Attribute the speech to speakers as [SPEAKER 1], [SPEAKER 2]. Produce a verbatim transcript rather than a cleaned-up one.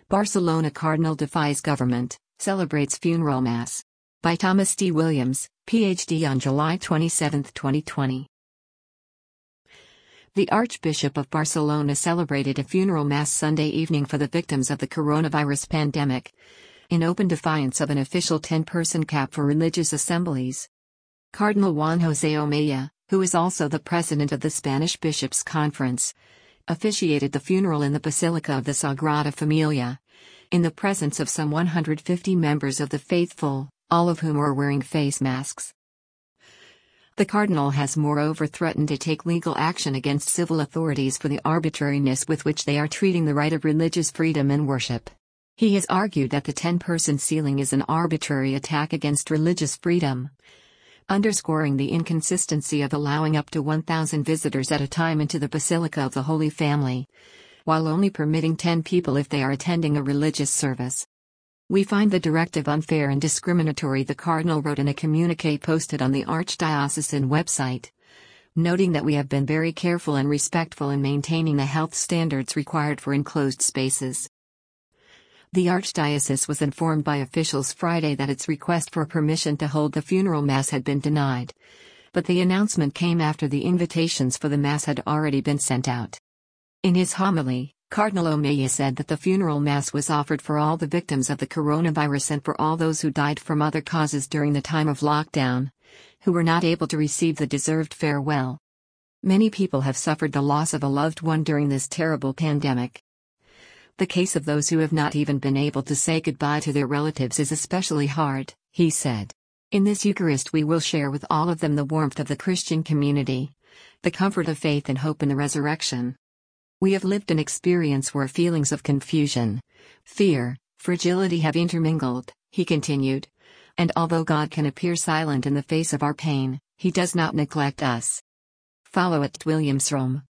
[SPEAKER 1] Barcelona Cardinal defies government, celebrates funeral mass. By Thomas D. Williams, P H D on July twenty-seventh, twenty twenty. The Archbishop of Barcelona celebrated a funeral mass Sunday evening for the victims of the coronavirus pandemic, in open defiance of an official ten-person cap for religious assemblies. Cardinal Juan José Omeya, who is also the president of the Spanish Bishops' Conference, officiated the funeral in the Basilica of the Sagrada Familia, in the presence of some one hundred fifty members of the faithful, all of whom were wearing face masks. The Cardinal has moreover threatened to take legal action against civil authorities for the arbitrariness with which they are treating the right of religious freedom and worship. He has argued that the ten-person ceiling is an arbitrary attack against religious freedom, underscoring the inconsistency of allowing up to one thousand visitors at a time into the Basilica of the Holy Family, while only permitting ten people if they are attending a religious service. "We find the directive unfair and discriminatory," the Cardinal wrote in a communiqué posted on the Archdiocesan website, noting that we have been very careful and respectful in maintaining the health standards required for enclosed spaces. The Archdiocese was informed by officials Friday that its request for permission to hold the funeral mass had been denied, but the announcement came after the invitations for the mass had already been sent out. In his homily, Cardinal Omeya said that the funeral mass was offered for all the victims of the coronavirus and for all those who died from other causes during the time of lockdown, who were not able to receive the deserved farewell. Many people have suffered the loss of a loved one during this terrible pandemic. The case of those who have not even been able to say goodbye to their relatives is especially hard, he said. In this Eucharist we will share with all of them the warmth of the Christian community, the comfort of faith and hope in the resurrection. We have lived an experience where feelings of confusion, fear, fragility have intermingled, he continued. And although God can appear silent in the face of our pain, he does not neglect us. Follow at Williams Rome.